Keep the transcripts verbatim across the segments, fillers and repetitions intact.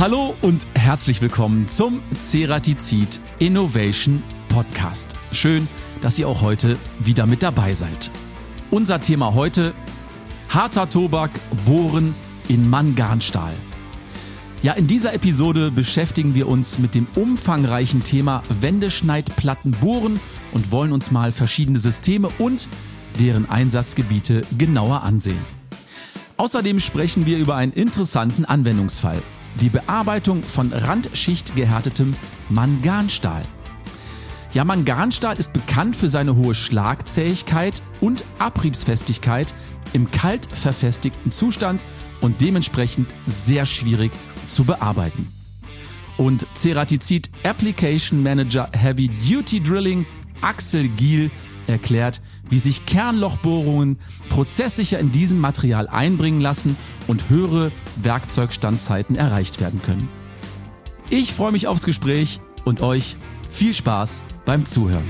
Hallo und herzlich willkommen zum Ceratizid Innovation Podcast. Schön, dass ihr auch heute wieder mit dabei seid. Unser Thema heute: harter Tobak, Bohren in Manganstahl. Ja, in dieser Episode beschäftigen wir uns mit dem umfangreichen Thema Wendeschneidplatten bohren und wollen uns mal verschiedene Systeme und deren Einsatzgebiete genauer ansehen. Außerdem sprechen wir über einen interessanten Anwendungsfall: die Bearbeitung von randschichtgehärtetem Manganstahl. Ja, Manganstahl ist bekannt für seine hohe Schlagzähigkeit und Abriebsfestigkeit im kalt verfestigten Zustand und dementsprechend sehr schwierig zu bearbeiten. Und Ceratizid Application Manager Heavy Duty Drilling Axel Giel erklärt, wie sich Kernlochbohrungen prozesssicher in diesem Material einbringen lassen und höhere Werkzeugstandzeiten erreicht werden können. Ich freue mich aufs Gespräch und euch viel Spaß beim Zuhören.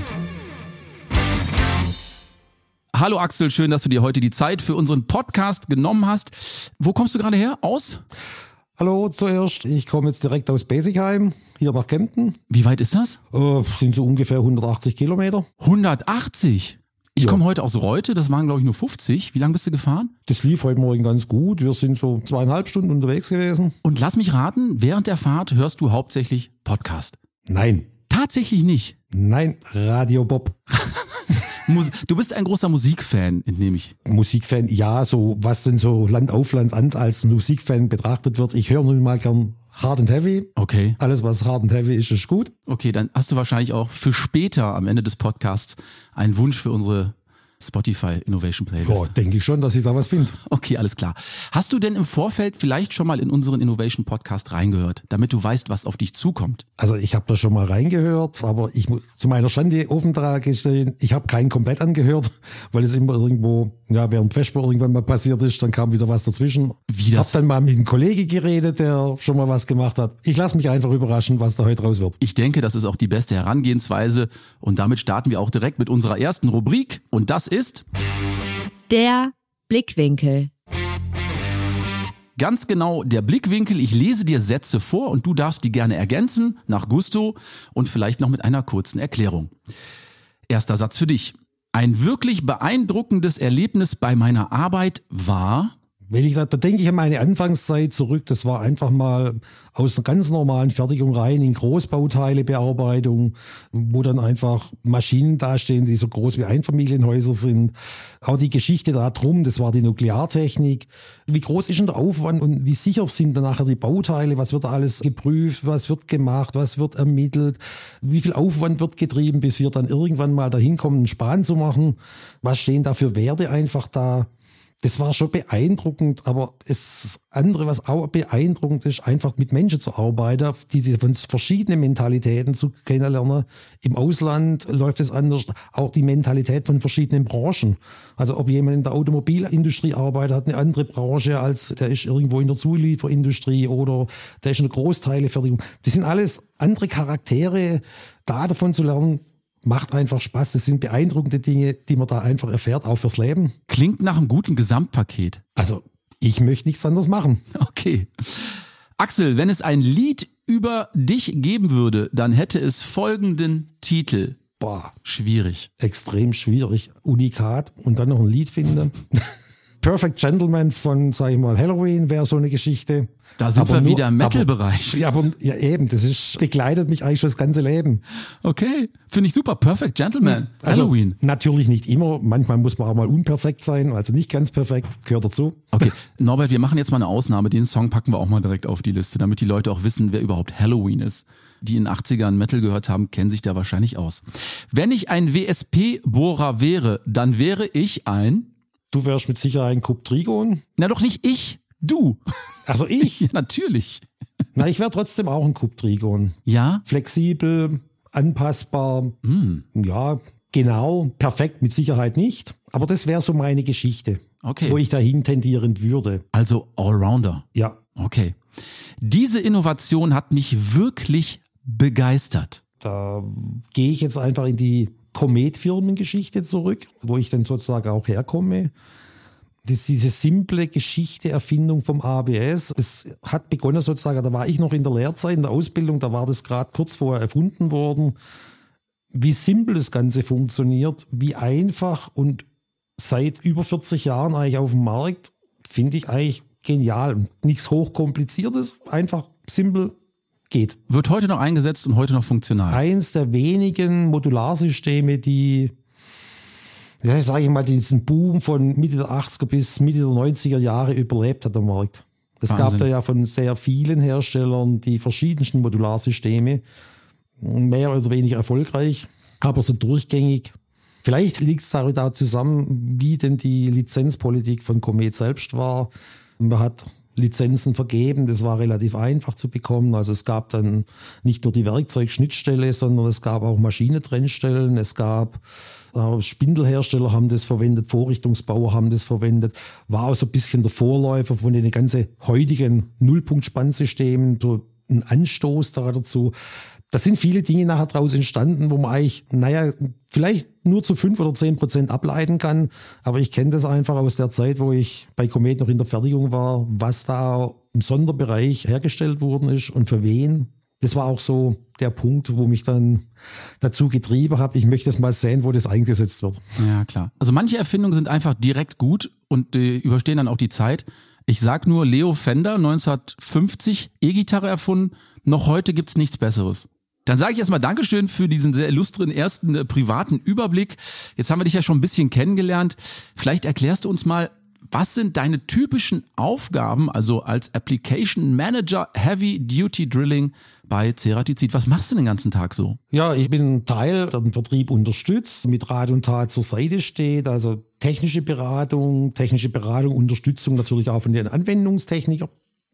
Hallo Axel, schön, dass du dir heute die Zeit für unseren Podcast genommen hast. Wo kommst du gerade her? Aus? Hallo zuerst, ich komme jetzt direkt aus Besigheim, hier nach Kempten. Wie weit ist das? Äh, sind so ungefähr hundertachtzig Kilometer. hundertachtzig? Ich Ja. komme heute aus Reute, das waren glaube ich nur fünfzig. Wie lange bist du gefahren? Das lief heute Morgen ganz gut. Wir sind so zweieinhalb Stunden unterwegs gewesen. Und lass mich raten, während der Fahrt hörst du hauptsächlich Podcast. Nein, Tatsächlich nicht. nein, Radio Bob. Mus- Du bist ein großer Musikfan, entnehme ich. Musikfan, ja, so was denn so Land auf Land an als Musikfan betrachtet wird. Ich höre nun mal gern Hard and Heavy. Okay. Alles, was Hard and Heavy ist, ist gut. Okay, dann hast du wahrscheinlich auch für später am Ende des Podcasts einen Wunsch für unsere Spotify Innovation Ja, Playlist. denke ich schon, dass ich da was finde. Okay, alles klar. Hast du denn im Vorfeld vielleicht schon mal in unseren Innovation Podcast reingehört, damit du weißt, was auf dich zukommt? Also ich habe da schon mal reingehört, aber ich mu- zu meiner Schande offen gestehen, ich habe keinen komplett angehört, weil es immer irgendwo, ja, während Vesper irgendwann mal passiert ist, dann kam wieder was dazwischen. Wie Ich das? habe dann mal mit einem Kollege geredet, der schon mal was gemacht hat. Ich lasse mich einfach überraschen, was da heute raus wird. Ich denke, das ist auch die beste Herangehensweise und damit starten wir auch direkt mit unserer ersten Rubrik und das ist Der Blickwinkel. ganz genau der Blickwinkel. Ich lese dir Sätze vor und du darfst die gerne ergänzen, nach Gusto und vielleicht noch mit einer kurzen Erklärung. Erster Satz für dich. Ein wirklich beeindruckendes Erlebnis bei meiner Arbeit war... Wenn ich da, da denke ich an meine Anfangszeit zurück, das war einfach mal aus einer ganz normalen Fertigung rein in Großbauteilebearbeitung, wo dann einfach Maschinen dastehen, die so groß wie Einfamilienhäuser sind. Auch die Geschichte da drum, das war die Nukleartechnik. Wie groß ist denn der Aufwand und wie sicher sind dann nachher die Bauteile? Was wird da alles geprüft? Was wird gemacht? Was wird ermittelt? Wie viel Aufwand wird getrieben, bis wir dann irgendwann mal dahin kommen, einen Span zu machen? Was stehen da für Werte einfach da? Das war schon beeindruckend, aber das andere, was auch beeindruckend ist, einfach mit Menschen zu arbeiten, die von verschiedenen Mentalitäten zu kennenlernen. Im Ausland läuft es anders, auch die Mentalität von verschiedenen Branchen. Also ob jemand in der Automobilindustrie arbeitet, hat eine andere Branche als der ist irgendwo in der Zulieferindustrie oder der ist in der Großteilefertigung. Das sind alles andere Charaktere, da davon zu lernen. Macht einfach Spaß. Das sind beeindruckende Dinge, die man da einfach erfährt, auch fürs Leben. Klingt nach einem guten Gesamtpaket. Also, ich möchte nichts anderes machen. Okay. Axel, wenn es ein Lied über dich geben würde, dann hätte es folgenden Titel. Boah, Schwierig. extrem schwierig. Unikat und dann noch ein Lied finden. Perfect Gentleman von, sag ich mal, Halloween wäre so eine Geschichte. Da sind Aber wir nur- wieder im aber- Metal-Bereich. Ja, aber ja, eben, das ist, begleitet mich eigentlich schon das ganze Leben. Okay, finde ich super. Perfect Gentleman. Also, Halloween. natürlich nicht immer. Manchmal muss man auch mal unperfekt sein, also nicht ganz perfekt, gehört dazu. Okay, Norbert, wir machen jetzt mal eine Ausnahme. Den Song packen wir auch mal direkt auf die Liste, damit die Leute auch wissen, wer überhaupt Halloween ist. Die in den achtzigern Metal gehört haben, kennen sich da wahrscheinlich aus. Wenn ich ein W S P-Bohrer wäre, dann wäre ich ein... Du wärst mit Sicherheit ein Kup Trigon. Na doch nicht ich, du. Also ich? Ja, natürlich. Na, ich wäre trotzdem auch ein Kup Trigon. Ja? Flexibel, anpassbar, Hm. ja, genau, perfekt mit Sicherheit nicht. Aber das wäre so meine Geschichte, Okay. wo ich dahin tendieren würde. Also Allrounder. Ja, Okay. Diese Innovation hat mich wirklich begeistert. da gehe ich jetzt einfach in die Komet-Firmengeschichte zurück, wo ich dann sozusagen auch herkomme. Das, diese simple Geschichte, Erfindung vom A B S, es hat begonnen sozusagen, da war ich noch in der Lehrzeit, in der Ausbildung, da war das gerade kurz vorher erfunden worden. Wie simpel das Ganze funktioniert, wie einfach und seit über vierzig Jahren eigentlich auf dem Markt, finde ich eigentlich genial. Nichts Hochkompliziertes, einfach simpel geht. Wird heute noch eingesetzt und heute noch funktional. Eins der wenigen Modularsysteme, die, ja, sage ich mal, diesen Boom von Mitte der achtziger bis Mitte der neunziger Jahre überlebt hat am Markt. Es Wahnsinn. gab da ja von sehr vielen Herstellern die verschiedensten Modularsysteme, mehr oder weniger erfolgreich, aber so durchgängig. Vielleicht liegt es da zusammen, wie denn die Lizenzpolitik von Comet selbst war. Man hat Lizenzen vergeben, das war relativ einfach zu bekommen. Also es gab dann nicht nur die Werkzeugschnittstelle, sondern es gab auch Maschinentrennstellen, es gab äh, Spindelhersteller haben das verwendet, Vorrichtungsbauer haben das verwendet. War auch so ein bisschen der Vorläufer von den ganzen heutigen Nullpunkt-Spannsystemen, so ein Anstoß da dazu. Da sind viele Dinge nachher draus entstanden, wo man eigentlich, naja, vielleicht nur zu fünf oder zehn Prozent ableiten kann. Aber ich kenne das einfach aus der Zeit, wo ich bei Comet noch in der Fertigung war, was da im Sonderbereich hergestellt worden ist und für wen. Das war auch so der Punkt, wo mich dann dazu getrieben hat. Ich möchte es mal sehen, wo das eingesetzt wird. Ja, klar. Also manche Erfindungen sind einfach direkt gut und äh, überstehen dann auch die Zeit. Ich sag nur, Leo Fender, neunzehnhundertfünfzig, E-Gitarre erfunden. Noch heute gibt's nichts Besseres. Dann sage ich erstmal Dankeschön für diesen sehr illustren ersten äh, privaten Überblick. Jetzt haben wir dich ja schon ein bisschen kennengelernt. Vielleicht erklärst du uns mal, was sind deine typischen Aufgaben, also als Application Manager Heavy Duty Drilling bei Ceratizid? Was machst du den ganzen Tag so? Ja, ich bin Teil, der den Vertrieb unterstützt, mit Rat und Tat zur Seite steht, also technische Beratung, technische Beratung, Unterstützung natürlich auch von den Anwendungstechnikern,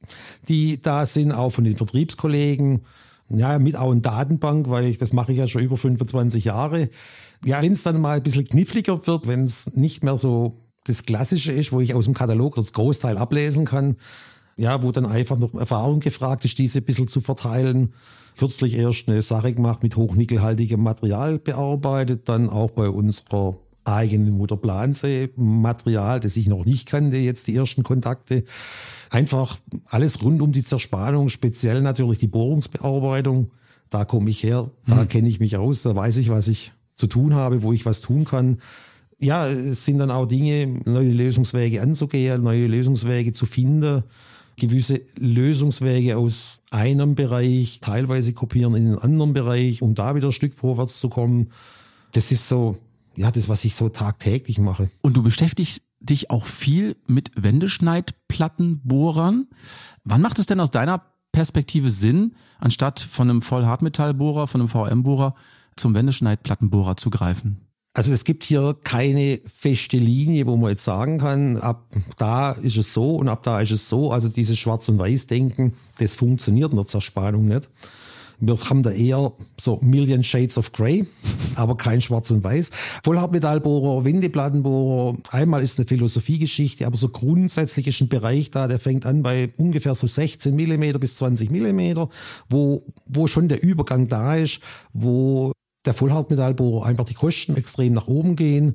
die da sind, auch von den Vertriebskollegen. Ja, mit auch in Datenbank, weil ich, das mache ich ja schon über fünfundzwanzig Jahre. Ja, wenn es dann mal ein bisschen kniffliger wird, wenn es nicht mehr so das Klassische ist, wo ich aus dem Katalog das Großteil ablesen kann, ja, wo dann einfach noch Erfahrung gefragt ist, diese ein bisschen zu verteilen. Kürzlich erst eine Sache gemacht, mit hochnickelhaltigem Material bearbeitet, dann auch bei unserer eigenen Mutter-Plansee-Material, das ich noch nicht kannte, jetzt die ersten Kontakte. Einfach alles rund um die Zerspannung, speziell natürlich die Bohrungsbearbeitung. Da komme ich her, da hm. kenne ich mich aus, da weiß ich, was ich zu tun habe, wo ich was tun kann. Ja, es sind dann auch Dinge, neue Lösungswege anzugehen, neue Lösungswege zu finden, gewisse Lösungswege aus einem Bereich teilweise kopieren in einen anderen Bereich, um da wieder ein Stück vorwärts zu kommen. Das ist so, ja, das, was ich so tagtäglich mache. Und du beschäftigst dich auch viel mit Wendeschneidplattenbohrern. Wann macht es denn aus deiner Perspektive Sinn, anstatt von einem Vollhartmetallbohrer, von einem V M-Bohrer zum Wendeschneidplattenbohrer zu greifen? Also es gibt hier keine feste Linie, wo man jetzt sagen kann, ab da ist es so und ab da ist es so. Also dieses Schwarz- und Weiß-Denken, das funktioniert in der Zerspannung nicht. Wir haben da eher so Million Shades of Grey, aber kein Schwarz und Weiß. Vollhartmetallbohrer, Wendeplattenbohrer, einmal ist eine Philosophiegeschichte, aber so grundsätzlich ist ein Bereich da, der fängt an bei ungefähr so sechzehn Millimeter bis zwanzig Millimeter, wo, wo schon der Übergang da ist, wo der Vollhartmetallbohrer einfach die Kosten extrem nach oben gehen,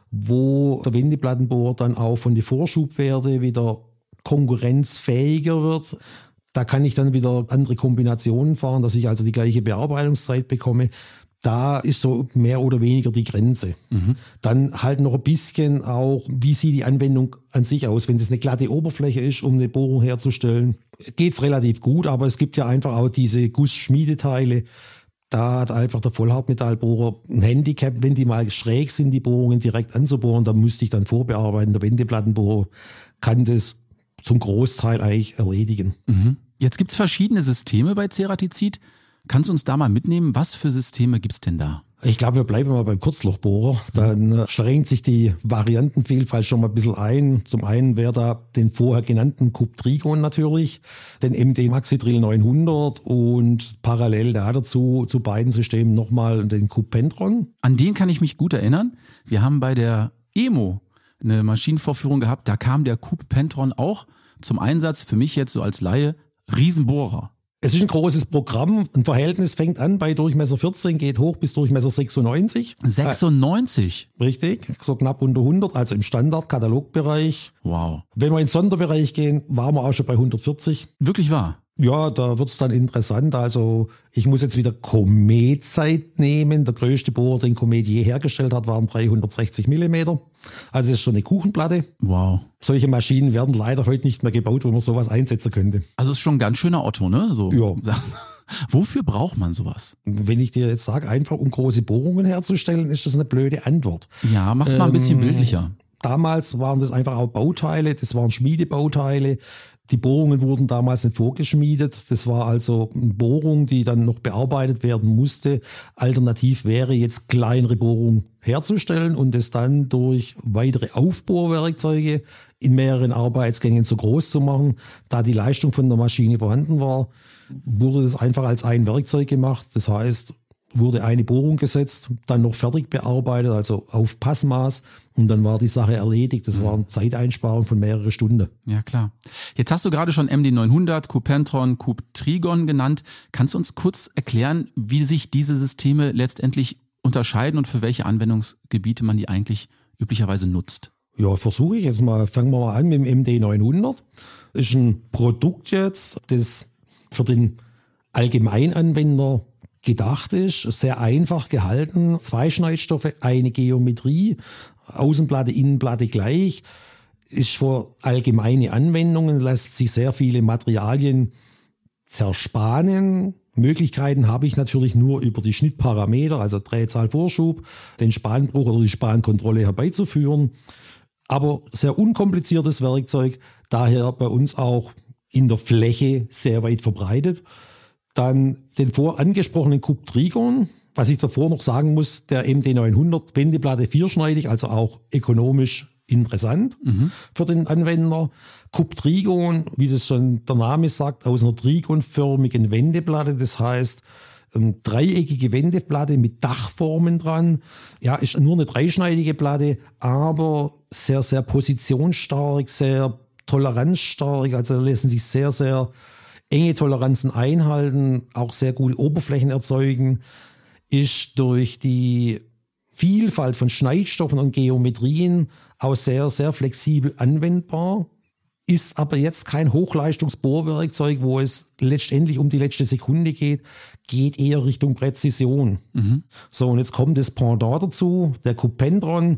wo der Wendeplattenbohrer dann auch von den Vorschubwerten wieder konkurrenzfähiger wird. Da kann ich dann wieder andere Kombinationen fahren, dass ich also die gleiche Bearbeitungszeit bekomme. Da ist so mehr oder weniger die Grenze. Mhm. Dann halt noch ein bisschen auch, wie sieht die Anwendung an sich aus? Wenn das eine glatte Oberfläche ist, um eine Bohrung herzustellen, geht's relativ gut, aber es gibt ja einfach auch diese Gussschmiedeteile. Da hat einfach der Vollhartmetallbohrer ein Handicap, wenn die mal schräg sind, die Bohrungen direkt anzubohren, da müsste ich dann vorbearbeiten. Der Wendeplattenbohrer kann das zum Großteil eigentlich erledigen. Mhm. Jetzt gibt es verschiedene Systeme bei Ceratizid. Kannst du uns da mal mitnehmen? Was für Systeme gibt es denn da? Ich glaube, wir bleiben mal beim Kurzlochbohrer. Dann schränkt sich die Variantenvielfalt schon mal ein bisschen ein. Zum einen wäre da den vorher genannten Cube Trigon natürlich, den M D Maxi Drill neunhundert und parallel da dazu zu beiden Systemen nochmal den Cube Pentron. An den kann ich mich gut erinnern. Wir haben bei der E M O eine Maschinenvorführung gehabt, da kam der Cube Pentron auch zum Einsatz. Für mich jetzt so als Laie, Riesenbohrer. Es ist ein großes Programm. Ein Verhältnis fängt an bei Durchmesser vierzehn, geht hoch bis Durchmesser sechsundneunzig. sechsundneunzig? Äh, richtig, so knapp unter hundert, also im Standard-Katalogbereich. Wow. Wenn wir in den Sonderbereich gehen, waren wir auch schon bei hundertvierzig. Wirklich wahr? Ja, da wird's dann interessant. Also ich muss jetzt wieder Komet-Zeit nehmen. Der größte Bohrer, den Komet je hergestellt hat, waren dreihundertsechzig Millimeter. Also das ist so eine Kuchenplatte. Wow. Solche Maschinen werden leider heute nicht mehr gebaut, wo man sowas einsetzen könnte. Also es ist schon ein ganz schöner Otto, ne? So. Ja. Wofür braucht man sowas? Wenn ich dir jetzt sage, einfach um große Bohrungen herzustellen, ist das eine blöde Antwort. Ja, mach's mal ein bisschen bildlicher. Damals waren das einfach auch Bauteile, das waren Schmiedebauteile. Die Bohrungen wurden damals nicht vorgeschmiedet. Das war also eine Bohrung, die dann noch bearbeitet werden musste. Alternativ wäre jetzt kleinere Bohrungen herzustellen und es dann durch weitere Aufbohrwerkzeuge in mehreren Arbeitsgängen so groß zu machen. Da die Leistung von der Maschine vorhanden war, wurde das einfach als ein Werkzeug gemacht. Das heißt, wurde eine Bohrung gesetzt, dann noch fertig bearbeitet, also auf Passmaß, und dann war die Sache erledigt. Das war eine Zeiteinsparung von mehreren Stunden. Ja, klar. Jetzt hast du gerade schon M D neunhundert, Cupentron, Cuptrigon genannt. Kannst du uns kurz erklären, wie sich diese Systeme letztendlich unterscheiden und für welche Anwendungsgebiete man die eigentlich üblicherweise nutzt? Ja, versuche ich jetzt mal. Fangen wir mal an mit dem M D neunhundert. Ist ein Produkt jetzt, das für den Allgemeinanwender gedacht ist, sehr einfach gehalten, zwei Schneidstoffe, eine Geometrie, Außenplatte, Innenplatte gleich, ist für allgemeine Anwendungen, lässt sich sehr viele Materialien zerspanen. Möglichkeiten habe ich natürlich nur über die Schnittparameter, also Drehzahl, Vorschub, den Spanbruch oder die Spankontrolle herbeizuführen. Aber sehr unkompliziertes Werkzeug, daher bei uns auch in der Fläche sehr weit verbreitet. Dann den vor angesprochenen Cuptrigon. Was ich davor noch sagen muss, der M D neunhundert, Wendeplatte vierschneidig, also auch ökonomisch interessant mhm. für den Anwender. Cuptrigon, wie das schon der Name sagt, aus einer trigonförmigen Wendeplatte. Das heißt, eine dreieckige Wendeplatte mit Dachformen dran. Ja, ist nur eine dreischneidige Platte, aber sehr, sehr positionsstark, sehr toleranzstark. Also lassen sich sehr, sehr enge Toleranzen einhalten, auch sehr gute Oberflächen erzeugen, ist durch die Vielfalt von Schneidstoffen und Geometrien auch sehr, sehr flexibel anwendbar, ist aber jetzt kein Hochleistungsbohrwerkzeug, wo es letztendlich um die letzte Sekunde geht, geht eher Richtung Präzision. Mhm. So, und jetzt kommt das Pendant dazu, der Cupentron,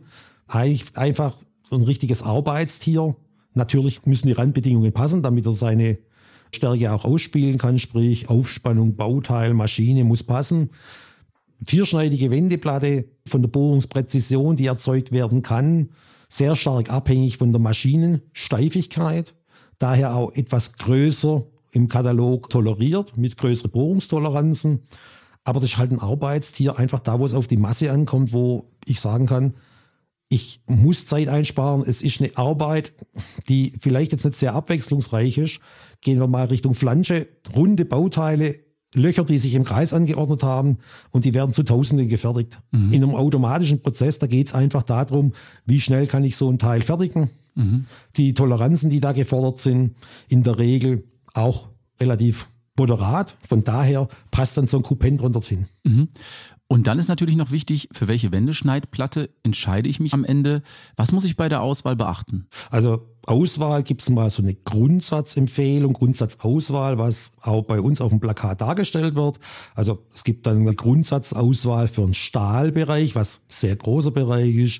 einfach ein richtiges Arbeitstier. Natürlich müssen die Randbedingungen passen, damit er seine Stärke auch ausspielen kann, sprich Aufspannung, Bauteil, Maschine muss passen. Vierschneidige Wendeplatte von der Bohrungspräzision, die erzeugt werden kann, sehr stark abhängig von der Maschinensteifigkeit, daher auch etwas größer im Katalog toleriert, mit größeren Bohrungstoleranzen. Aber das ist halt ein Arbeitstier, einfach da, wo es auf die Masse ankommt, wo ich sagen kann, ich muss Zeit einsparen. Es ist eine Arbeit, die vielleicht jetzt nicht sehr abwechslungsreich ist. Gehen wir mal Richtung Flansche, runde Bauteile, Löcher, die sich im Kreis angeordnet haben, und die werden zu Tausenden gefertigt. Mhm. In einem automatischen Prozess, da geht es einfach darum, wie schnell kann ich so ein Teil fertigen. Mhm. Die Toleranzen, die da gefordert sind, in der Regel auch relativ moderat. Von daher passt dann so ein Cupentron dorthin. Mhm. Und dann ist natürlich noch wichtig, für welche Wendeschneidplatte entscheide ich mich am Ende. Was muss ich bei der Auswahl beachten? Also Auswahl gibt es mal so eine Grundsatzempfehlung, Grundsatzauswahl, was auch bei uns auf dem Plakat dargestellt wird. Also es gibt dann eine Grundsatzauswahl für einen Stahlbereich, was ein sehr großer Bereich ist.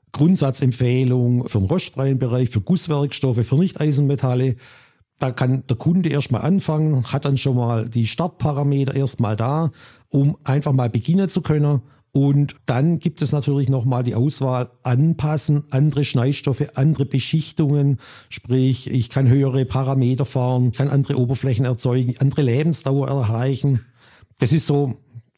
Grundsatzempfehlung für einen rostfreien Bereich, für Gusswerkstoffe, für Nicht-Eisenmetalle. Da kann der Kunde erstmal anfangen, hat dann schon mal die Startparameter erstmal da, um einfach mal beginnen zu können. Und dann gibt es natürlich nochmal die Auswahl anpassen, andere Schneidstoffe, andere Beschichtungen. Sprich, ich kann höhere Parameter fahren, kann andere Oberflächen erzeugen, andere Lebensdauer erreichen. Das ist so,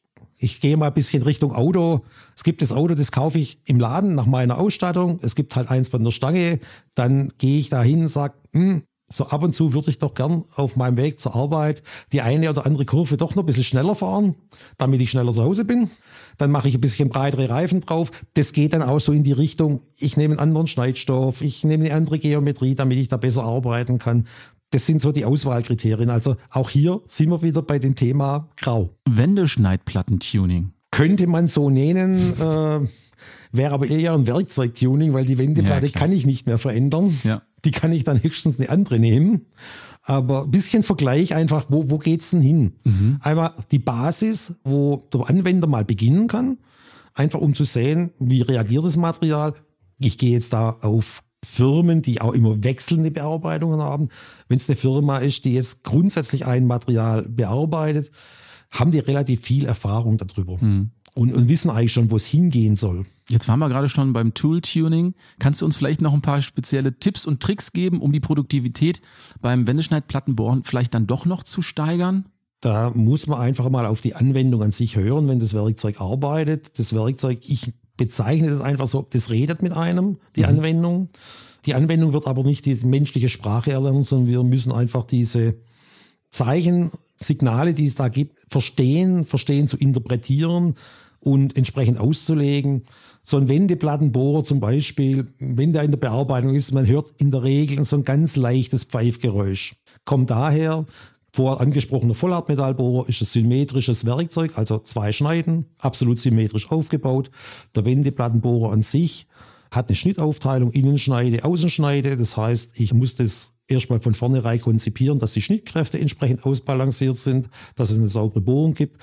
ich gehe mal ein bisschen Richtung Auto. Es gibt das Auto, das kaufe ich im Laden nach meiner Ausstattung. Es gibt halt eins von der Stange. Dann gehe ich da hin und sage, hm, so ab und zu würde ich doch gern auf meinem Weg zur Arbeit die eine oder andere Kurve doch noch ein bisschen schneller fahren, damit ich schneller zu Hause bin. Dann mache ich ein bisschen breitere Reifen drauf. Das geht dann auch so in die Richtung, ich nehme einen anderen Schneidstoff, ich nehme eine andere Geometrie, damit ich da besser arbeiten kann. Das sind so die Auswahlkriterien. Also auch hier sind wir wieder bei dem Thema Grau. Wendeschneidplattentuning. Könnte man so nennen, äh, wäre aber eher ein Werkzeugtuning, weil die Wendeplatte Ja, klar. kann ich nicht mehr verändern. Ja. Die kann ich dann höchstens eine andere nehmen. Aber ein bisschen Vergleich einfach, wo, wo geht's denn hin? Mhm. Einmal die Basis, wo der Anwender mal beginnen kann, einfach um zu sehen, wie reagiert das Material. Ich gehe jetzt da auf Firmen, die auch immer wechselnde Bearbeitungen haben. Wenn es eine Firma ist, die jetzt grundsätzlich ein Material bearbeitet, haben die relativ viel Erfahrung darüber mhm. und, und wissen eigentlich schon, wo es hingehen soll. Jetzt waren wir gerade schon beim Tool-Tuning. Kannst du uns vielleicht noch ein paar spezielle Tipps und Tricks geben, um die Produktivität beim Wendeschneidplattenbohren vielleicht dann doch noch zu steigern? Da muss man einfach mal auf die Anwendung an sich hören, wenn das Werkzeug arbeitet. Das Werkzeug, ich bezeichne das einfach so, das redet mit einem, die mhm. Anwendung. Die Anwendung wird aber nicht die menschliche Sprache erlernen, sondern wir müssen einfach diese Zeichen, Signale, die es da gibt, verstehen, verstehen zu interpretieren und entsprechend auszulegen. So ein Wendeplattenbohrer zum Beispiel, wenn der in der Bearbeitung ist, man hört in der Regel so ein ganz leichtes Pfeifgeräusch. Kommt daher, vor angesprochener Vollhartmetallbohrer ist ein symmetrisches Werkzeug, also zwei Schneiden, absolut symmetrisch aufgebaut. Der Wendeplattenbohrer an sich hat eine Schnittaufteilung, Innenschneide, Außenschneide. Das heißt, ich muss das erstmal von vornherein konzipieren, dass die Schnittkräfte entsprechend ausbalanciert sind, dass es eine saubere Bohrung gibt.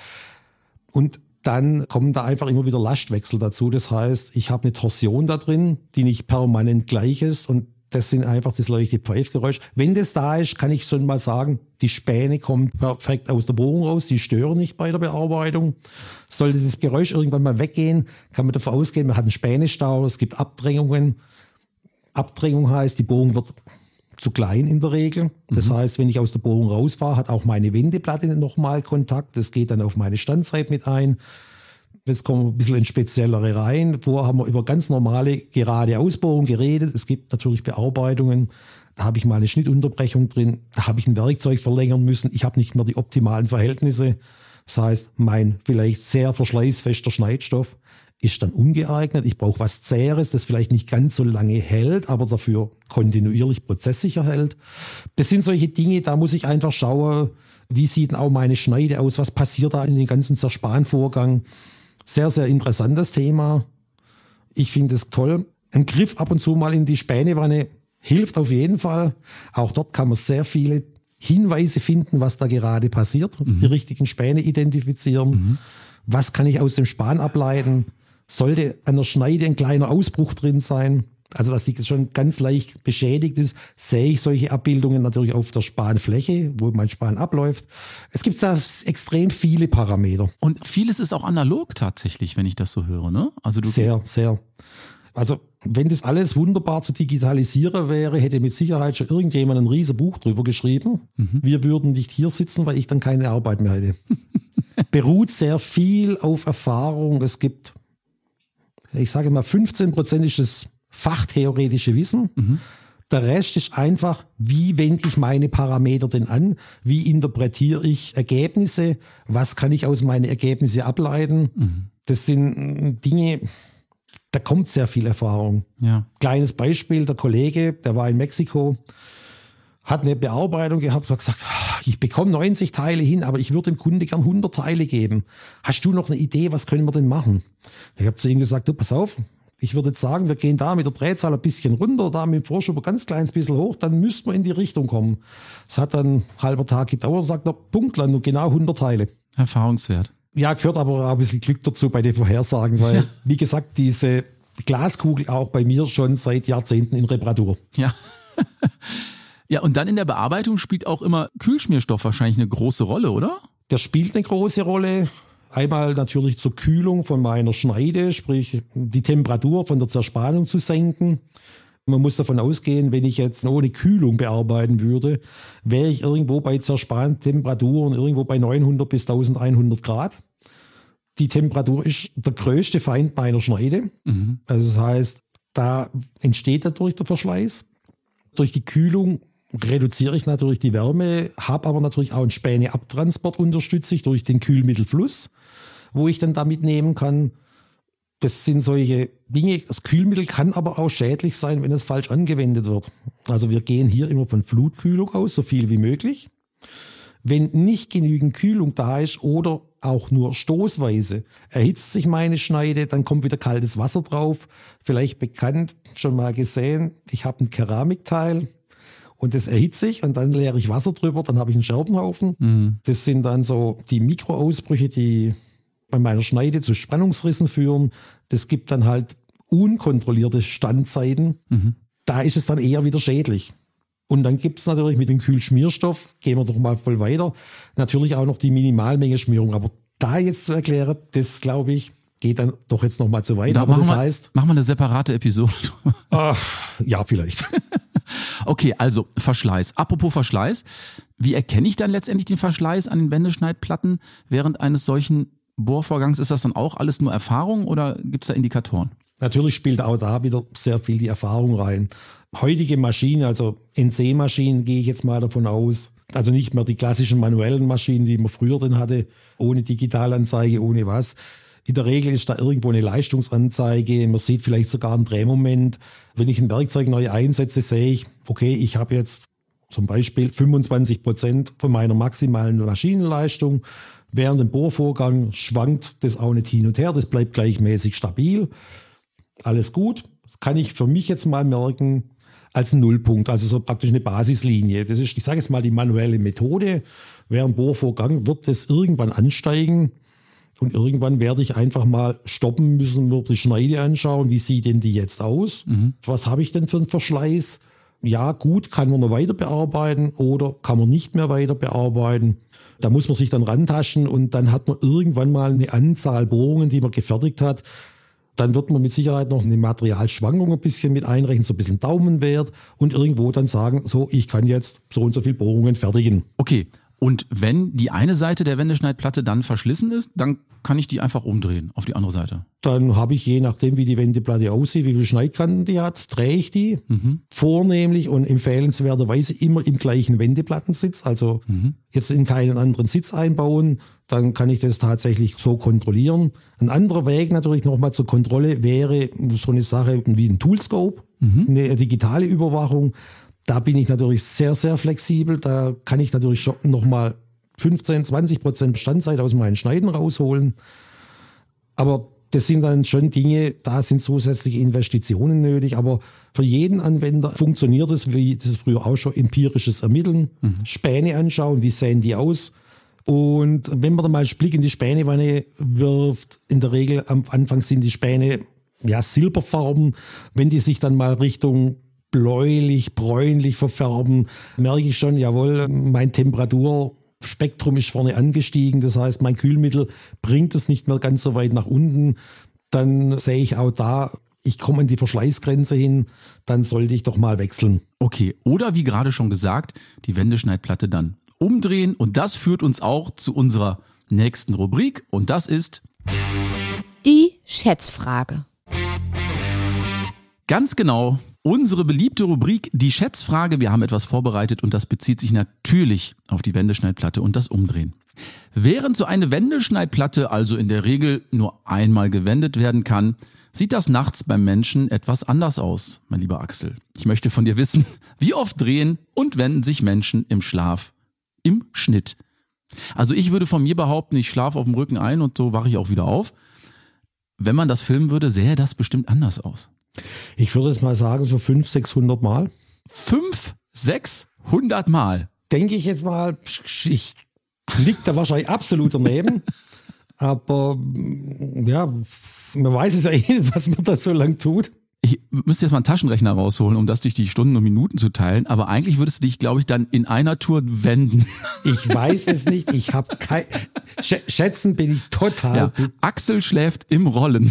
Und dann kommen da einfach immer wieder Lastwechsel dazu. Das heißt, ich habe eine Torsion da drin, die nicht permanent gleich ist. Und das sind einfach das leichte Pfeifgeräusch. Wenn das da ist, kann ich schon mal sagen, die Späne kommen perfekt aus der Bohrung raus, die stören nicht bei der Bearbeitung. Sollte das Geräusch irgendwann mal weggehen, kann man davon ausgehen, man hat einen Spänestau, es gibt Abdrängungen. Abdrängung heißt, die Bohrung wird zu klein in der Regel. Das mhm. heißt, wenn ich aus der Bohrung rausfahre, hat auch meine Wendeplatte nochmal Kontakt. Das geht dann auf meine Standzeit mit ein. Jetzt kommen wir ein bisschen in speziellere rein. Vorher haben wir über ganz normale gerade Ausbohrung geredet. Es gibt natürlich Bearbeitungen. Da habe ich mal eine Schnittunterbrechung drin. Da habe ich ein Werkzeug verlängern müssen. Ich habe nicht mehr die optimalen Verhältnisse. Das heißt, mein vielleicht sehr verschleißfester Schneidstoff ist dann ungeeignet. Ich brauche was Zäheres, das vielleicht nicht ganz so lange hält, aber dafür kontinuierlich prozesssicher hält. Das sind solche Dinge, da muss ich einfach schauen, wie sieht denn auch meine Schneide aus, was passiert da in dem ganzen Zerspanvorgang. Sehr, sehr interessantes Thema. Ich finde es toll. Ein Griff ab und zu mal in die Spänewanne hilft auf jeden Fall. Auch dort kann man sehr viele Hinweise finden, was da gerade passiert. Mhm. Die richtigen Späne identifizieren. Mhm. Was kann ich aus dem Span ableiten? Sollte an der Schneide ein kleiner Ausbruch drin sein, also dass die schon ganz leicht beschädigt ist, sehe ich solche Abbildungen natürlich auf der Spanfläche, wo mein Span abläuft. Es gibt da extrem viele Parameter. Und vieles ist auch analog tatsächlich, wenn ich das so höre, ne? Also du sehr, sehr. Also wenn das alles wunderbar zu digitalisieren wäre, hätte mit Sicherheit schon irgendjemand ein riesen Buch drüber geschrieben. Mhm. Wir würden nicht hier sitzen, weil ich dann keine Arbeit mehr hätte. Beruht sehr viel auf Erfahrung. Es gibt, ich sage mal, fünfzehn Prozent ist das fachtheoretische Wissen. Mhm. Der Rest ist einfach, wie wende ich meine Parameter denn an? Wie interpretiere ich Ergebnisse? Was kann ich aus meinen Ergebnissen ableiten? Mhm. Das sind Dinge, da kommt sehr viel Erfahrung. Ja. Kleines Beispiel, der Kollege, der war in Mexiko, hat eine Bearbeitung gehabt, hat gesagt, ich bekomme neunzig Teile hin, aber ich würde dem Kunde gern hundert Teile geben. Hast du noch eine Idee, was können wir denn machen? Ich habe zu ihm gesagt, du, pass auf, ich würde jetzt sagen, wir gehen da mit der Drehzahl ein bisschen runter, da mit dem Vorschub ein ganz kleines bisschen hoch, dann müssten wir in die Richtung kommen. Es hat dann einen halben Tag gedauert, sagt er, Punktlandung, genau hundert Teile. Erfahrungswert. Ja, gehört aber auch ein bisschen Glück dazu bei den Vorhersagen, weil, ja. wie gesagt, diese Glaskugel auch bei mir schon seit Jahrzehnten in Reparatur. Ja. Ja, und dann in der Bearbeitung spielt auch immer Kühlschmierstoff wahrscheinlich eine große Rolle, oder? Der spielt eine große Rolle. Einmal natürlich zur Kühlung von meiner Schneide, sprich die Temperatur von der Zerspannung zu senken. Man muss davon ausgehen, wenn ich jetzt ohne Kühlung bearbeiten würde, wäre ich irgendwo bei Zerspanntemperaturen irgendwo bei neunhundert bis eintausendeinhundert Grad. Die Temperatur ist der größte Feind meiner Schneide. Mhm. Also das heißt, da entsteht dadurch der Verschleiß. Durch die Kühlung reduziere ich natürlich die Wärme, habe aber natürlich auch einen Späneabtransport, unterstütze ich durch den Kühlmittelfluss, wo ich dann da mitnehmen kann. Das sind solche Dinge. Das Kühlmittel kann aber auch schädlich sein, wenn es falsch angewendet wird. Also wir gehen hier immer von Flutkühlung aus, so viel wie möglich. Wenn nicht genügend Kühlung da ist oder auch nur stoßweise erhitzt sich meine Schneide, dann kommt wieder kaltes Wasser drauf. Vielleicht bekannt, schon mal gesehen, ich habe ein Keramikteil und das erhitze ich und dann leere ich Wasser drüber, dann habe ich einen Scherbenhaufen. Mhm. Das sind dann so die Mikroausbrüche, die bei meiner Schneide zu Spannungsrissen führen. Das gibt dann halt unkontrollierte Standzeiten. Mhm. Da ist es dann eher wieder schädlich. Und dann gibt es natürlich mit dem Kühlschmierstoff, gehen wir doch mal voll weiter, natürlich auch noch die Minimalmenge Schmierung. Aber da jetzt zu erklären, das glaube ich, geht dann doch jetzt noch mal zu weit. Da Aber das wir, heißt, machen wir eine separate Episode. Ach, ja, vielleicht. Okay, also Verschleiß. Apropos Verschleiß, wie erkenne ich dann letztendlich den Verschleiß an den Wendeschneidplatten während eines solchen Bohrvorgangs? Ist das dann auch alles nur Erfahrung oder gibt es da Indikatoren? Natürlich spielt auch da wieder sehr viel die Erfahrung rein. Heutige Maschinen, also N C-Maschinen, gehe ich jetzt mal davon aus, also nicht mehr die klassischen manuellen Maschinen, die man früher drin hatte, ohne Digitalanzeige, ohne was. In der Regel ist da irgendwo eine Leistungsanzeige, man sieht vielleicht sogar einen Drehmoment. Wenn ich ein Werkzeug neu einsetze, sehe ich, okay, ich habe jetzt zum Beispiel fünfundzwanzig Prozent von meiner maximalen Maschinenleistung. Während dem Bohrvorgang schwankt das auch nicht hin und her, das bleibt gleichmäßig stabil. Alles gut, kann ich für mich jetzt mal merken, als Nullpunkt, also so praktisch eine Basislinie. Das ist, ich sage jetzt mal, die manuelle Methode. Während dem Bohrvorgang wird es irgendwann ansteigen und irgendwann werde ich einfach mal stoppen müssen, mir die Schneide anschauen, wie sieht denn die jetzt aus? Mhm. Was habe ich denn für einen Verschleiß? Ja, gut, kann man noch weiter bearbeiten oder kann man nicht mehr weiter bearbeiten? Da muss man sich dann rantaschen und dann hat man irgendwann mal eine Anzahl Bohrungen, die man gefertigt hat. Dann wird man mit Sicherheit noch eine Materialschwankung ein bisschen mit einrechnen, so ein bisschen Daumenwert und irgendwo dann sagen, so, ich kann jetzt so und so viel Bohrungen fertigen. Okay, und wenn die eine Seite der Wendeschneidplatte dann verschlissen ist, dann kann ich die einfach umdrehen auf die andere Seite. Dann habe ich, je nachdem wie die Wendeplatte aussieht, wie viele Schneidkanten die hat, drehe ich die mhm. vornehmlich und empfehlenswerterweise immer im gleichen Wendeplattensitz, also mhm. jetzt in keinen anderen Sitz einbauen, dann kann ich das tatsächlich so kontrollieren. Ein anderer Weg natürlich nochmal zur Kontrolle wäre so eine Sache wie ein Toolscope, mhm. eine digitale Überwachung. Da bin ich natürlich sehr, sehr flexibel. Da kann ich natürlich schon nochmal fünfzehn, zwanzig Prozent Standzeit aus meinen Schneiden rausholen. Aber das sind dann schon Dinge, da sind zusätzliche Investitionen nötig. Aber für jeden Anwender funktioniert es, wie das früher auch schon, empirisches Ermitteln, mhm. Späne anschauen, wie sehen die aus. Und wenn man dann mal einen Blick in die Spänewanne wirft, in der Regel am Anfang sind die Späne ja silberfarben. Wenn die sich dann mal Richtung bläulich, bräunlich verfärben, merke ich schon, jawohl, mein Temperaturspektrum ist vorne angestiegen. Das heißt, mein Kühlmittel bringt es nicht mehr ganz so weit nach unten. Dann sehe ich auch da, ich komme an die Verschleißgrenze hin, dann sollte ich doch mal wechseln. Okay, oder wie gerade schon gesagt, die Wendeschneidplatte dann umdrehen. Und das führt uns auch zu unserer nächsten Rubrik. Und das ist die Schätzfrage. Ganz genau, unsere beliebte Rubrik, die Schätzfrage. Wir haben etwas vorbereitet und das bezieht sich natürlich auf die Wendeschneidplatte und das Umdrehen. Während so eine Wendeschneidplatte also in der Regel nur einmal gewendet werden kann, sieht das nachts beim Menschen etwas anders aus, mein lieber Axel. Ich möchte von dir wissen, wie oft drehen und wenden sich Menschen im Schlaf im Schnitt? Also ich würde von mir behaupten, ich schlafe auf dem Rücken ein und so wache ich auch wieder auf. Wenn man das filmen würde, sähe das bestimmt anders aus. Ich würde jetzt mal sagen, so fünfhundert, sechshundert Mal. fünfhundert, sechshundert Mal? Denke ich jetzt mal, ich liege da wahrscheinlich absolut daneben. Aber ja, man weiß es ja eh nicht, was man da so lang tut. Ich müsste jetzt mal einen Taschenrechner rausholen, um das durch die Stunden und Minuten zu teilen. Aber eigentlich würdest du dich, glaube ich, dann in einer Tour wenden. Ich weiß es nicht. Ich habe kein... Sch- Schätzen bin ich total... Ja, Axel schläft im Rollen.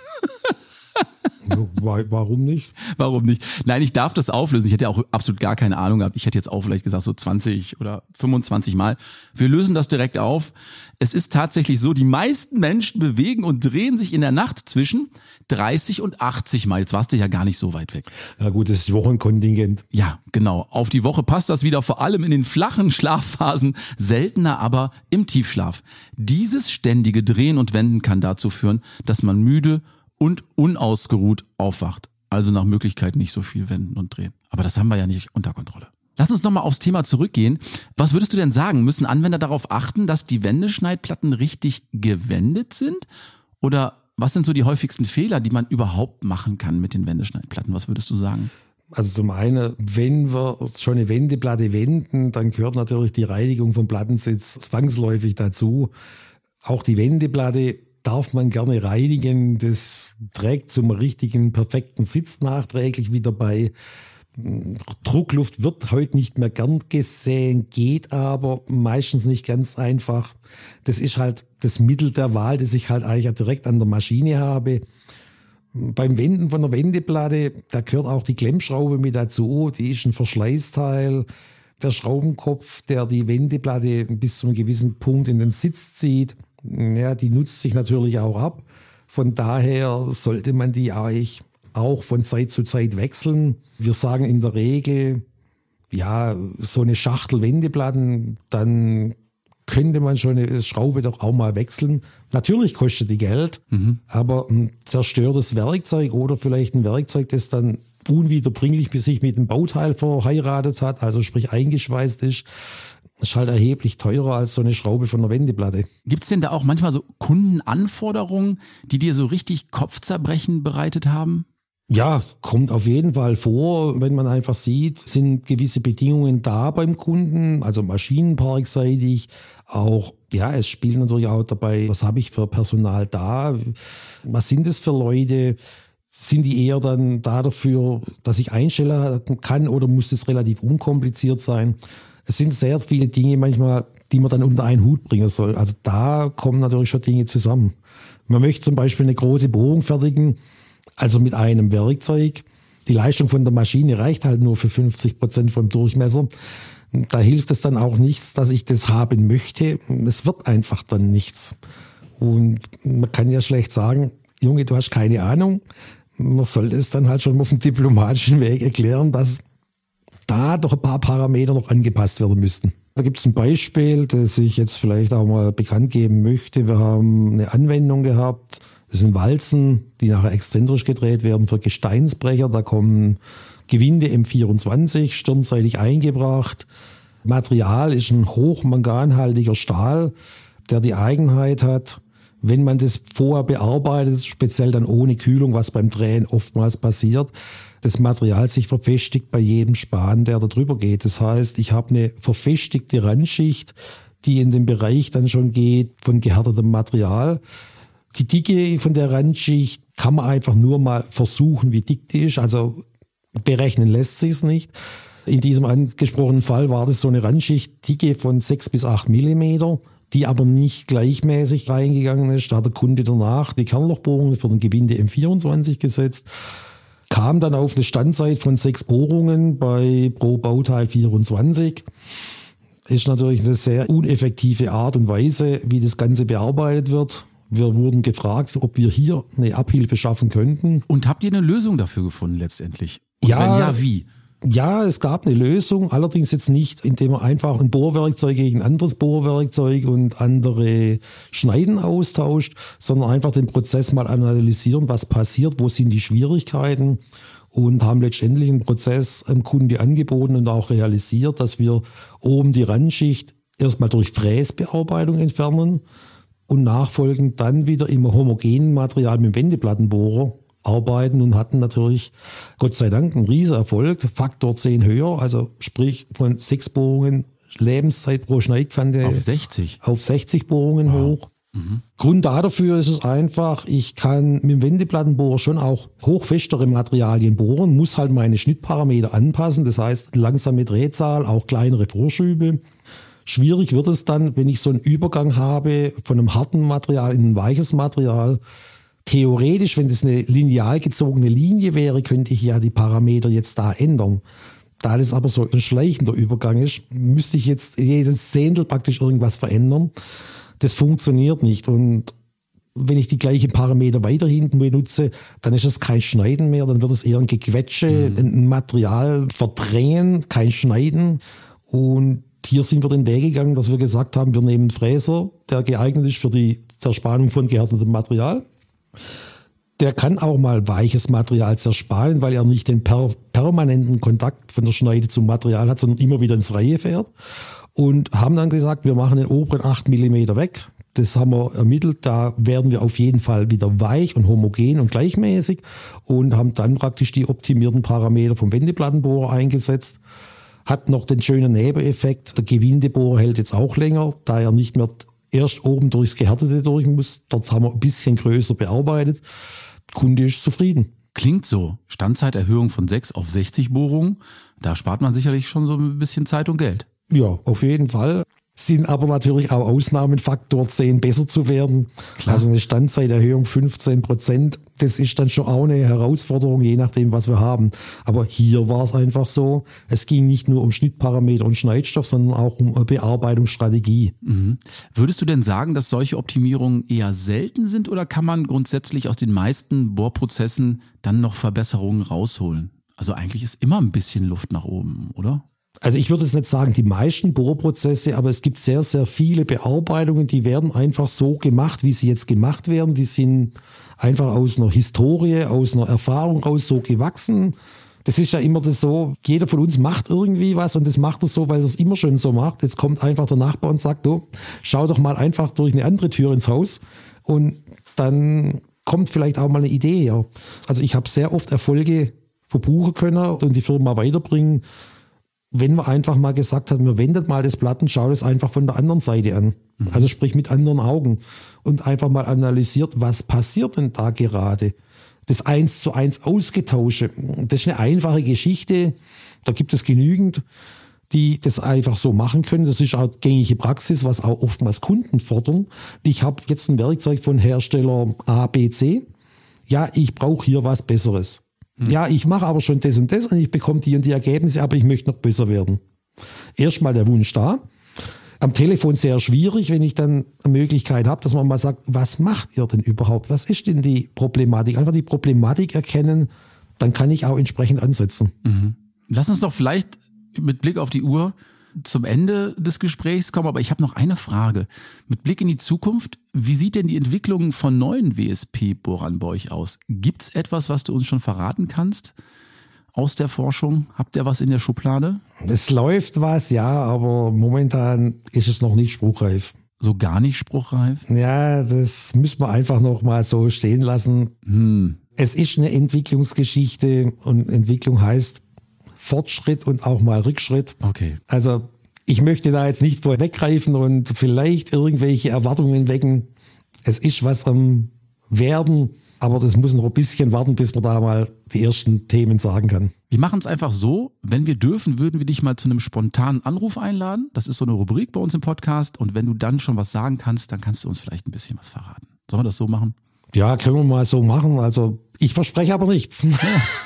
Warum nicht? Warum nicht? Nein, ich darf das auflösen. Ich hätte ja auch absolut gar keine Ahnung gehabt. Ich hätte jetzt auch vielleicht gesagt so zwanzig oder fünfundzwanzig Mal. Wir lösen das direkt auf. Es ist tatsächlich so, die meisten Menschen bewegen und drehen sich in der Nacht zwischen dreißig und achtzig Mal. Jetzt warst du ja gar nicht so weit weg. Na gut, das ist Wochenkontingent. Ja, genau. Auf die Woche passt das wieder, vor allem in den flachen Schlafphasen, seltener aber im Tiefschlaf. Dieses ständige Drehen und Wenden kann dazu führen, dass man müde und unausgeruht aufwacht. Also nach Möglichkeit nicht so viel wenden und drehen. Aber das haben wir ja nicht unter Kontrolle. Lass uns nochmal aufs Thema zurückgehen. Was würdest du denn sagen? Müssen Anwender darauf achten, dass die Wendeschneidplatten richtig gewendet sind? Oder was sind so die häufigsten Fehler, die man überhaupt machen kann mit den Wendeschneidplatten? Was würdest du sagen? Also zum einen, wenn wir schon eine Wendeplatte wenden, dann gehört natürlich die Reinigung vom Plattensitz zwangsläufig dazu. Auch die Wendeplatte darf man gerne reinigen. Das trägt zum richtigen, perfekten Sitz nachträglich wieder bei. Druckluft wird heute nicht mehr gern gesehen, geht aber meistens nicht ganz einfach. Das ist halt das Mittel der Wahl, das ich halt eigentlich direkt an der Maschine habe. Beim Wenden von der Wendeplatte, da gehört auch die Klemmschraube mit dazu. Die ist ein Verschleißteil. Der Schraubenkopf, der die Wendeplatte bis zu einem gewissen Punkt in den Sitz zieht, ja, die nutzt sich natürlich auch ab. Von daher sollte man die eigentlich auch von Zeit zu Zeit wechseln. Wir sagen in der Regel, ja, so eine Schachtel Wendeplatten, dann könnte man schon eine Schraube doch auch mal wechseln. Natürlich kostet die Geld, mhm. aber ein zerstörtes Werkzeug oder vielleicht ein Werkzeug, das dann unwiederbringlich sich mit dem Bauteil verheiratet hat, also sprich eingeschweißt ist, ist halt erheblich teurer als so eine Schraube von der Wendeplatte. Gibt es denn da auch manchmal so Kundenanforderungen, die dir so richtig Kopfzerbrechen bereitet haben? Ja, kommt auf jeden Fall vor, wenn man einfach sieht, sind gewisse Bedingungen da beim Kunden, also maschinenparkseitig, auch, ja, es spielt natürlich auch dabei, was habe ich für Personal da, was sind es für Leute, sind die eher dann da dafür, dass ich einstellen kann oder muss das relativ unkompliziert sein? Es sind sehr viele Dinge manchmal, die man dann unter einen Hut bringen soll. Also da kommen natürlich schon Dinge zusammen. Man möchte zum Beispiel eine große Bohrung fertigen, also mit einem Werkzeug. Die Leistung von der Maschine reicht halt nur für fünfzig Prozent vom Durchmesser. Da hilft es dann auch nichts, dass ich das haben möchte. Es wird einfach dann nichts. Und man kann ja schlecht sagen, Junge, du hast keine Ahnung. Man sollte es dann halt schon auf dem diplomatischen Weg erklären, dass da doch ein paar Parameter noch angepasst werden müssten. Da gibt es ein Beispiel, das ich jetzt vielleicht auch mal bekannt geben möchte. Wir haben eine Anwendung gehabt, das sind Walzen, die nachher exzentrisch gedreht werden für Gesteinsbrecher. Da kommen Gewinde M vierundzwanzig, stirnseitig eingebracht. Material ist ein hochmanganhaltiger Stahl, der die Eigenheit hat, wenn man das vorher bearbeitet, speziell dann ohne Kühlung, was beim Drehen oftmals passiert, das Material sich verfestigt bei jedem Span, der da drüber geht. Das heißt, ich habe eine verfestigte Randschicht, die in den Bereich dann schon geht von gehärtetem Material. Die Dicke von der Randschicht kann man einfach nur mal versuchen, wie dick die ist. Also berechnen lässt sich es nicht. In diesem angesprochenen Fall war das so eine Randschicht, Dicke von sechs bis acht Millimeter, die aber nicht gleichmäßig reingegangen ist. Da hat der Kunde danach die Kernlochbohrungen für den Gewinde M vierundzwanzig gesetzt, kam dann auf eine Standzeit von sechs Bohrungen bei pro Bauteil vierundzwanzig. Ist natürlich eine sehr uneffektive Art und Weise, wie das Ganze bearbeitet wird. Wir wurden gefragt, ob wir hier eine Abhilfe schaffen könnten. Und habt ihr eine Lösung dafür gefunden letztendlich? Und ja, wenn ja, wie? Ja, es gab eine Lösung, allerdings jetzt nicht, indem man einfach ein Bohrwerkzeug gegen ein anderes Bohrwerkzeug und andere Schneiden austauscht, sondern einfach den Prozess mal analysieren, was passiert, wo sind die Schwierigkeiten, und haben letztendlich einen Prozess dem Kunde angeboten und auch realisiert, dass wir oben die Randschicht erstmal durch Fräsbearbeitung entfernen und nachfolgend dann wieder im homogenen Material mit dem Wendeplattenbohrer arbeiten und hatten natürlich Gott sei Dank einen riesen Erfolg, Faktor zehn höher, also sprich von sechs Bohrungen Lebenszeit pro Schneidkante auf sechzig, auf sechzig Bohrungen wow. hoch. Mhm. Grund dafür ist es einfach, ich kann mit dem Wendeplattenbohrer schon auch hochfestere Materialien bohren, muss halt meine Schnittparameter anpassen, das heißt langsame Drehzahl, auch kleinere Vorschübe. Schwierig wird es dann, wenn ich so einen Übergang habe von einem harten Material in ein weiches Material. Theoretisch, wenn das eine lineal gezogene Linie wäre, könnte ich ja die Parameter jetzt da ändern. Da das aber so ein schleichender Übergang ist, müsste ich jetzt jedes Zehntel praktisch irgendwas verändern. Das funktioniert nicht. Und wenn ich die gleichen Parameter weiterhin benutze, dann ist es kein Schneiden mehr, dann wird es eher ein Gequetsche, mhm. ein Material verdrehen, kein Schneiden. Und hier sind wir den Weg gegangen, dass wir gesagt haben, wir nehmen einen Fräser, der geeignet ist für die Zerspannung von gehärtetem Material. Der kann auch mal weiches Material zerspalen, weil er nicht den per- permanenten Kontakt von der Schneide zum Material hat, sondern immer wieder ins Freie fährt. Und haben dann gesagt, wir machen den oberen acht Millimeter weg. Das haben wir ermittelt, da werden wir auf jeden Fall wieder weich und homogen und gleichmäßig und haben dann praktisch die optimierten Parameter vom Wendeplattenbohrer eingesetzt. Hat noch den schönen Nebeneffekt, der Gewindebohrer hält jetzt auch länger, da er nicht mehr erst oben durchs Gehärtete durch muss. Dort haben wir ein bisschen größer bearbeitet. Kunde ist zufrieden. Klingt so. Standzeiterhöhung von sechs auf sechzig Bohrungen. Da spart man sicherlich schon so ein bisschen Zeit und Geld. Ja, auf jeden Fall. Sind aber natürlich auch Ausnahmen, Faktor zehn besser zu werden. Klar. Also eine Standzeiterhöhung fünfzehn Prozent, das ist dann schon auch eine Herausforderung, je nachdem, was wir haben. Aber hier war es einfach so, es ging nicht nur um Schnittparameter und Schneidstoff, sondern auch um eine Bearbeitungsstrategie. Mhm. Würdest du denn sagen, dass solche Optimierungen eher selten sind oder kann man grundsätzlich aus den meisten Bohrprozessen dann noch Verbesserungen rausholen? Also eigentlich ist immer ein bisschen Luft nach oben, oder? Also ich würde es nicht sagen, die meisten Bohrprozesse, aber es gibt sehr, sehr viele Bearbeitungen, die werden einfach so gemacht, wie sie jetzt gemacht werden. Die sind einfach aus einer Historie, aus einer Erfahrung raus so gewachsen. Das ist ja immer das so, jeder von uns macht irgendwie was und das macht er so, weil er es immer schon so macht. Jetzt kommt einfach der Nachbar und sagt, oh, schau doch mal einfach durch eine andere Tür ins Haus und dann kommt vielleicht auch mal eine Idee. Ja. Also ich habe sehr oft Erfolge verbuchen können und die Firma weiterbringen, wenn man einfach mal gesagt hat, man wendet mal das Blatt und schaut es einfach von der anderen Seite an. Mhm. Also sprich mit anderen Augen und einfach mal analysiert, was passiert denn da gerade? Das eins zu eins ausgetausche, das ist eine einfache Geschichte. Da gibt es genügend, die das einfach so machen können. Das ist auch gängige Praxis, was auch oftmals Kunden fordern. Ich habe jetzt ein Werkzeug von Hersteller A, B, C. Ja, ich brauche hier was Besseres. Ja, ich mache aber schon das und das und ich bekomme die und die Ergebnisse, aber ich möchte noch besser werden. Erstmal der Wunsch da. Am Telefon sehr schwierig, wenn ich dann eine Möglichkeit habe, dass man mal sagt, was macht ihr denn überhaupt? Was ist denn die Problematik? Einfach die Problematik erkennen, dann kann ich auch entsprechend ansetzen. Mhm. Lass uns doch vielleicht mit Blick auf die Uhr zum Ende des Gesprächs kommen, aber ich habe noch eine Frage. Mit Blick in die Zukunft, wie sieht denn die Entwicklung von neuen W S P-Bohrern bei euch aus? Gibt es etwas, was du uns schon verraten kannst aus der Forschung? Habt ihr was in der Schublade? Es läuft was, ja, aber momentan ist es noch nicht spruchreif. So gar nicht spruchreif? Ja, das müssen wir einfach noch mal so stehen lassen. Hm. Es ist eine Entwicklungsgeschichte und Entwicklung heißt Fortschritt und auch mal Rückschritt. Okay. Also ich möchte da jetzt nicht vorweggreifen und vielleicht irgendwelche Erwartungen wecken. Es ist was am Werden, aber das muss noch ein bisschen warten, bis man da mal die ersten Themen sagen kann. Wir machen es einfach so, wenn wir dürfen, würden wir dich mal zu einem spontanen Anruf einladen. Das ist so eine Rubrik bei uns im Podcast und wenn du dann schon was sagen kannst, dann kannst du uns vielleicht ein bisschen was verraten. Sollen wir das so machen? Ja, können wir mal so machen. Also ich verspreche aber nichts. Ja.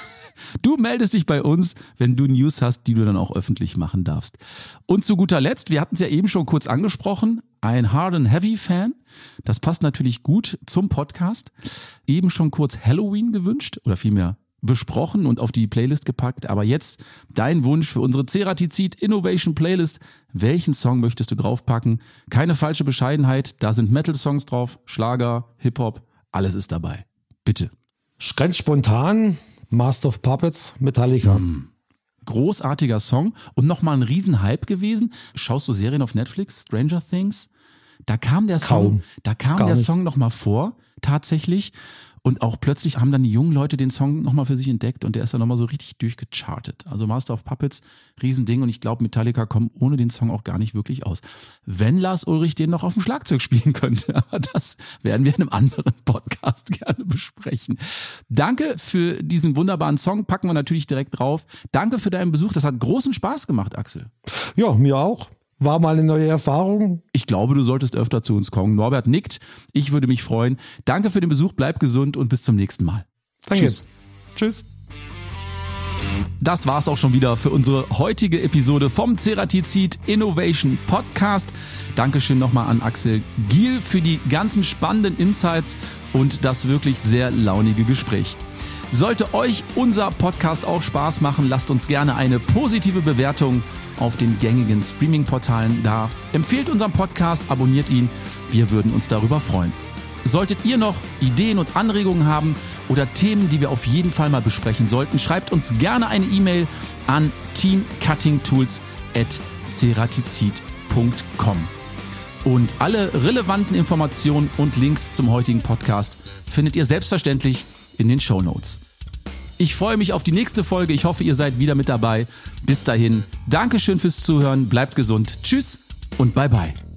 Du meldest dich bei uns, wenn du News hast, die du dann auch öffentlich machen darfst. Und zu guter Letzt, wir hatten es ja eben schon kurz angesprochen, ein Hard and Heavy Fan. Das passt natürlich gut zum Podcast. Eben schon kurz Halloween gewünscht oder vielmehr besprochen und auf die Playlist gepackt. Aber jetzt dein Wunsch für unsere Ceratizid Innovation Playlist. Welchen Song möchtest du draufpacken? Keine falsche Bescheidenheit, da sind Metal-Songs drauf, Schlager, Hip-Hop, alles ist dabei. Bitte. Ganz spontan Master of Puppets, Metallica. Mm. Großartiger Song und nochmal ein Riesenhype gewesen. Schaust du Serien auf Netflix, Stranger Things? Da kam der Song, Kaum. da kam Gar der nicht. Song nochmal vor, tatsächlich. Und auch plötzlich haben dann die jungen Leute den Song nochmal für sich entdeckt und der ist dann nochmal so richtig durchgechartet. Also Master of Puppets, Riesending und ich glaube Metallica kommen ohne den Song auch gar nicht wirklich aus. Wenn Lars Ulrich den noch auf dem Schlagzeug spielen könnte, aber das werden wir in einem anderen Podcast gerne besprechen. Danke für diesen wunderbaren Song, packen wir natürlich direkt drauf. Danke für deinen Besuch, das hat großen Spaß gemacht, Axel. Ja, mir auch. War mal eine neue Erfahrung. Ich glaube, du solltest öfter zu uns kommen. Norbert nickt. Ich würde mich freuen. Danke für den Besuch. Bleib gesund und bis zum nächsten Mal. Danke. Tschüss. Tschüss. Das war's auch schon wieder für unsere heutige Episode vom Ceratizid Innovation Podcast. Dankeschön nochmal an Axel Giel für die ganzen spannenden Insights und das wirklich sehr launige Gespräch. Sollte euch unser Podcast auch Spaß machen, lasst uns gerne eine positive Bewertung auf den gängigen Streaming-Portalen da. Empfehlt unseren Podcast, abonniert ihn. Wir würden uns darüber freuen. Solltet ihr noch Ideen und Anregungen haben oder Themen, die wir auf jeden Fall mal besprechen sollten, schreibt uns gerne eine E-Mail an teamcuttingtools at ceratizid punkt com. Und alle relevanten Informationen und Links zum heutigen Podcast findet ihr selbstverständlich in den Shownotes. Ich freue mich auf die nächste Folge. Ich hoffe, ihr seid wieder mit dabei. Bis dahin, Dankeschön fürs Zuhören, bleibt gesund. Tschüss und bye bye.